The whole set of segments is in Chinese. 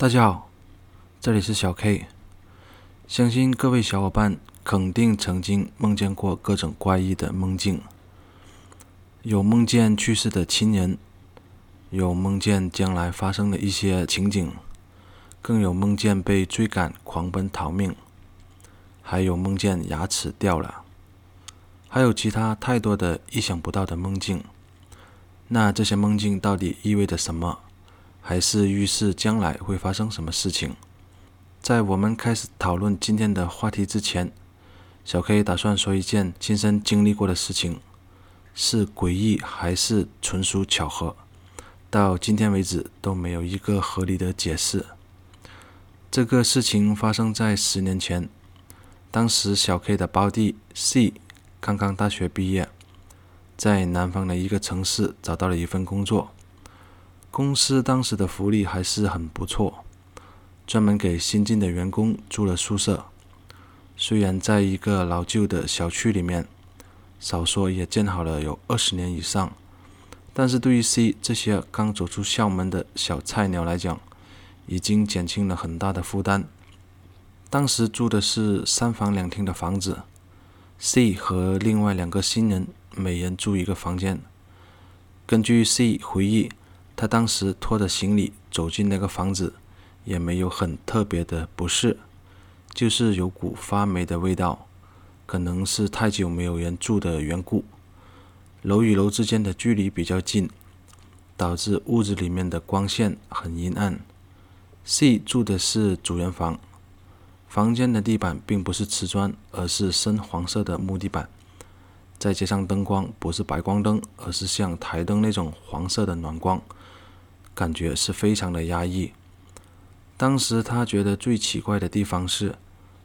大家好，这里是小 K。相信各位小伙伴肯定曾经梦见过各种怪异的梦境，有梦见去世的亲人，有梦见将来发生的一些情景，更有梦见被追赶狂奔逃命，还有梦见牙齿掉了，还有其他太多的意想不到的梦境。那这些梦境到底意味着什么？还是预示将来会发生什么事情？在我们开始讨论今天的话题之前，小 K 打算说一件亲身经历过的事情，是诡异还是纯属巧合？到今天为止都没有一个合理的解释。这个事情发生在10年前，当时小 K 的胞弟 C 刚刚大学毕业，在南方的一个城市找到了一份工作。公司当时的福利还是很不错，专门给新进的员工租了宿舍。虽然在一个老旧的小区里面，少说也建好了有20年以上，但是对于 C 这些刚走出校门的小菜鸟来讲，已经减轻了很大的负担。当时住的是3房2厅的房子， C 和另外2个新人每人住一个房间。根据 C 回忆，他当时拖着行李走进那个房子，也没有很特别的不适，就是有股发霉的味道，可能是太久没有人住的缘故。楼与楼之间的距离比较近，导致屋子里面的光线很阴暗。C 住的是主人房，房间的地板并不是瓷砖，而是深黄色的木地板，再加上灯光不是白光灯，而是像台灯那种黄色的暖光，感觉是非常的压抑。当时他觉得最奇怪的地方是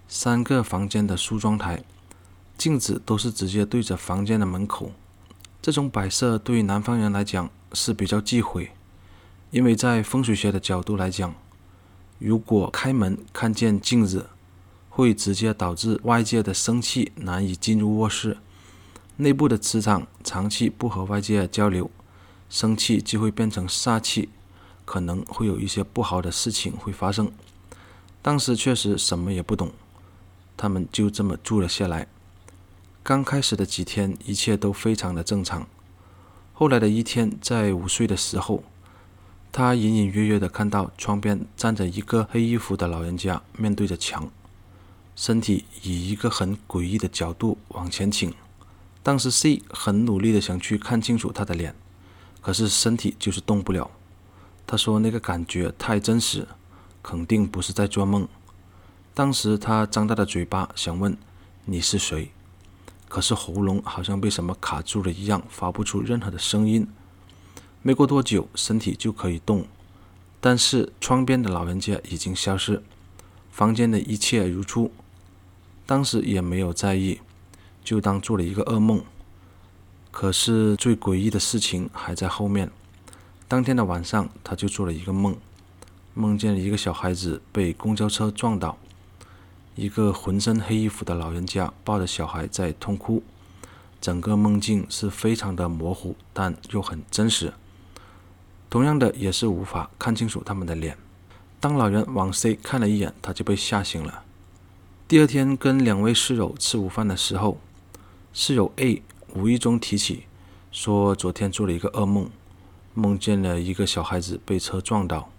3个房间的梳妆台镜子都是直接对着房间的门口。这种摆设对于南方人来讲是比较忌讳，因为在风水学的角度来讲，如果开门看见镜子，会直接导致外界的生气难以进入卧室，内部的磁场长期不和外界交流，生气就会变成煞气，可能会有一些不好的事情会发生。当时确实什么也不懂，他们就这么住了下来。刚开始的几天一切都非常的正常，后来的一天，在午睡的时候，他隐隐约约的看到窗边站着一个黑衣服的老人家，面对着墙，身体以一个很诡异的角度往前倾。当时 C 很努力的想去看清楚他的脸，可是身体就是动不了。他说那个感觉太真实，肯定不是在做梦。当时他张大的嘴巴想问你是谁，可是喉咙好像被什么卡住了一样，发不出任何的声音。没过多久身体就可以动，但是窗边的老人家已经消失，房间的一切如初。当时也没有在意，就当做了一个噩梦。可是最诡异的事情还在后面。当天的晚上，他就做了一个梦，梦见了一个小孩子被公交车撞倒，一个浑身黑衣服的老人家抱着小孩在痛哭。整个梦境是非常的模糊，但又很真实。同样的，也是无法看清楚他们的脸。当老人往 C 看了一眼，他就被吓醒了。第二天跟2位室友吃午饭的时候，室友 A 无意中提起说昨天做了一个噩梦，梦见了一个小孩子被车撞倒。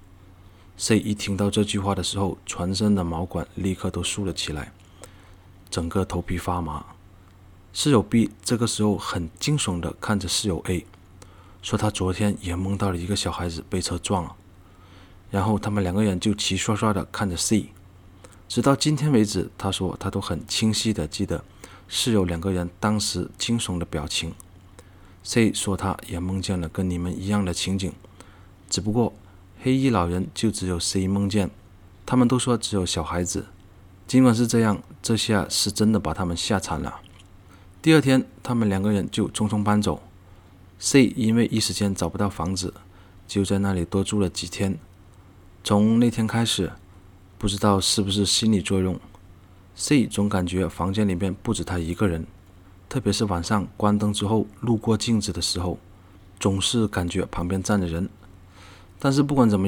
C 一听到这句话的时候，全身的毛管立刻都竖了起来，整个头皮发麻。室友 B 这个时候很惊悚的看着室友 A， 说他昨天也梦到了一个小孩子被车撞了。然后他们2个人就齐刷刷的看着 C， 直到今天为止，他说他都很清晰的记得室友2个人当时惊悚的表情。 C 说他也梦见了跟你们一样的情景，只不过黑衣老人就只有 C 梦见，他们都说只有小孩子。尽管是这样，这下是真的把他们吓惨了。第二天他们2个人就匆匆搬走， C 因为一时间找不到房子，就在那里多住了几天。从那天开始，不知道是不是心理作用， C 总感觉房间里面不止他一个人，特别是晚上关灯之后路过镜子的时候，总是感觉旁边站着人。但是不管怎么样，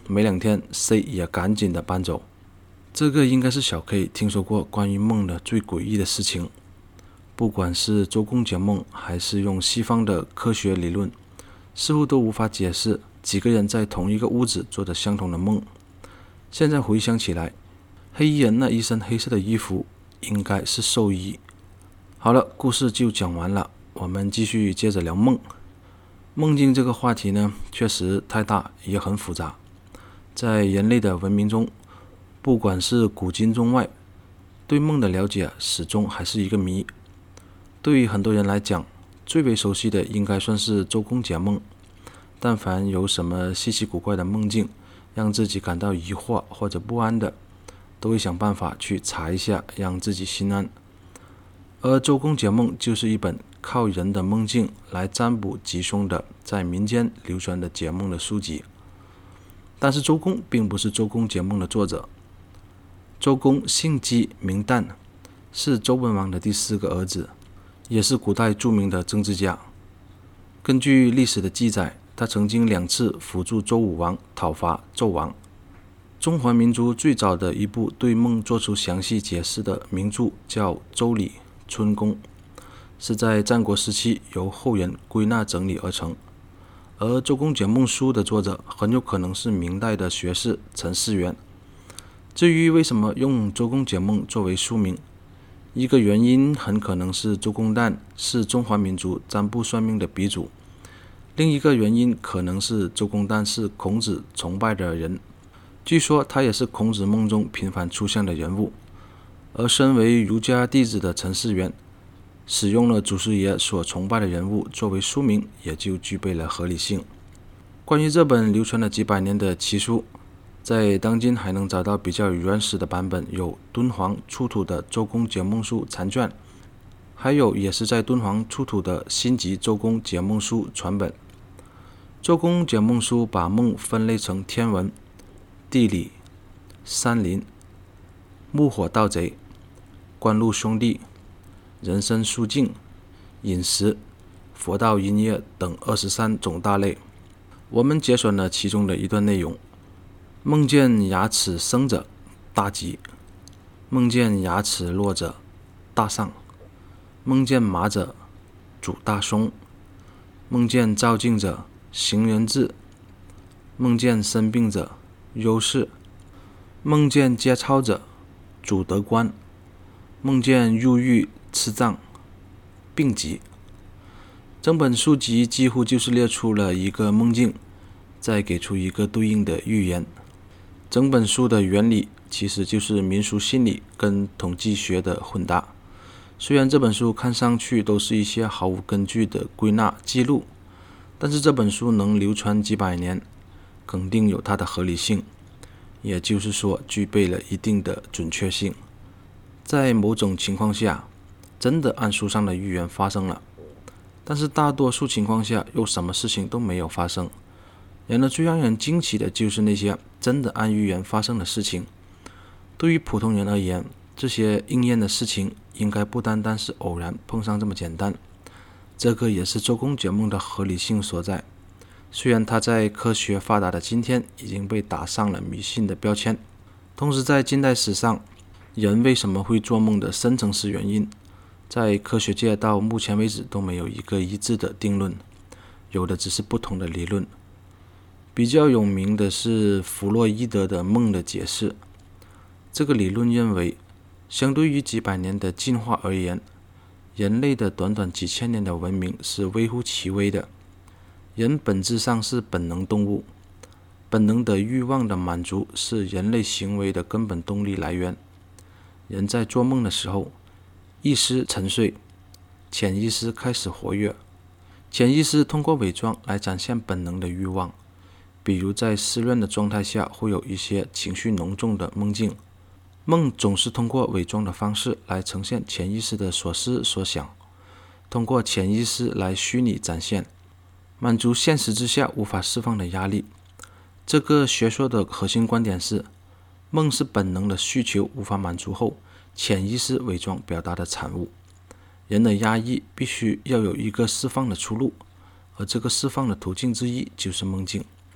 没2天 C 也赶紧的搬走。这个应该是小 K 听说过关于梦的最诡异的事情。不管是周公解梦，还是用西方的科学理论，似乎都无法解释几个人在同一个屋子做着相同的梦。现在回想起来，黑衣人那一身黑色的衣服应该是寿衣。好了，故事就讲完了，我们继续接着聊梦。梦境这个话题呢，确实太大也很复杂。在人类的文明中，不管是古今中外，对梦的了解始终还是一个谜。对于很多人来讲，最为熟悉的应该算是周公解梦。但凡有什么稀奇古怪的梦境，让自己感到疑惑或者不安的，都会想办法去查一下，让自己心安。而周公解梦就是一本靠人的梦境来占卜吉凶的，在民间流传的解梦的书籍。但是周公并不是周公解梦的作者。周公姓姬名旦，是周文王的第4个儿子，也是古代著名的政治家。根据历史的记载，他曾经2次辅助周武王讨伐纣王。中华民族最早的一部对梦做出详细解释的名著叫《周礼·春宫》，是在战国时期由后人归纳整理而成。而周公解梦书的作者很有可能是明代的学士陈思源。至于为什么用周公解梦作为书名，一个原因很可能是周公旦是中华民族占卜算命的鼻祖，另一个原因可能是周公旦是孔子崇拜的人，据说他也是孔子梦中频繁出现的人物。而身为儒家弟子的陈思源使用了祖师爷所崇拜的人物作为书名，也就具备了合理性。关于这本流传了几百年的奇书，在当今还能找到比较原始的版本，有敦煌出土的周公解梦书残卷，还有也是在敦煌出土的新集周公解梦书传本。周公解梦书把梦分类成天文、地理、山林、木火盗贼、官禄兄弟、人生书境、饮食、佛道音乐等23种大类。我们节选了其中的一段内容：梦见牙齿生者大吉，梦见牙齿落者大丧，梦见马者主大凶，梦见照镜者行人志，梦见生病者忧事，梦见接操者主得官，梦见入狱吃葬病疾。整本书籍几乎就是列出了一个梦境，再给出一个对应的预言。整本书的原理其实就是民俗心理跟统计学的混搭。虽然这本书看上去都是一些毫无根据的归纳记录，但是这本书能流传几百年，肯定有它的合理性，也就是说具备了一定的准确性。在某种情况下，真的按书上的预言发生了，但是大多数情况下又什么事情都没有发生。然而最让人惊奇的就是那些真的按预言发生的事情。对于普通人而言，这些应验的事情应该不单单是偶然碰上这么简单，这个也是周公解梦的合理性所在。虽然它在科学发达的今天已经被打上了迷信的标签，同时在近代史上，人为什么会做梦的深层次原因，在科学界到目前为止都没有一个一致的定论，有的只是不同的理论。比较有名的是弗洛伊德的梦的解释。这个理论认为，相对于几百年的进化而言，人类的短短几千年的文明是微乎其微的。人本质上是本能动物，本能的欲望的满足是人类行为的根本动力来源。人在做梦的时候，意识沉睡，潜意识开始活跃，潜意识通过伪装来展现本能的欲望。比如在失恋的状态下，会有一些情绪浓重的梦境。梦总是通过伪装的方式来呈现潜意识的所思所想，通过潜意识来虚拟展现，满足现实之下无法释放的压力。这个学说的核心观点是，梦是本能的需求无法满足后，潜意识伪装表达的产物。人的压抑必须要有一个释放的出路，而这个释放的途径之一就是梦境。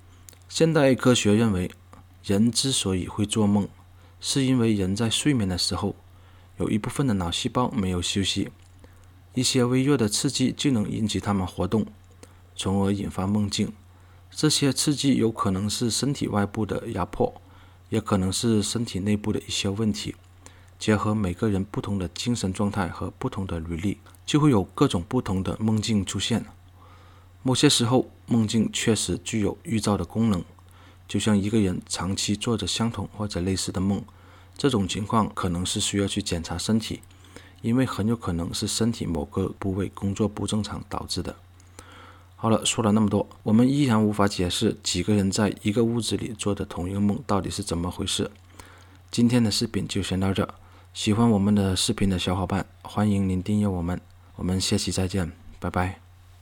现代科学认为，人之所以会做梦，是因为人在睡眠的时候，有一部分的脑细胞没有休息，一些微弱的刺激就能引起它们活动，从而引发梦境。这些刺激有可能是身体外部的压迫，也可能是身体内部的一些问题。结合每个人不同的精神状态和不同的履历，就会有各种不同的梦境出现。某些时候，梦境确实具有预兆的功能，就像一个人长期做着相同或者类似的梦，这种情况可能是需要去检查身体，因为很有可能是身体某个部位工作不正常导致的。好了，说了那么多，我们依然无法解释几个人在一个屋子里做的同一个梦到底是怎么回事。今天的视频就先到这，喜欢我们的视频的小伙伴，欢迎您订阅我们，我们下期再见，拜拜。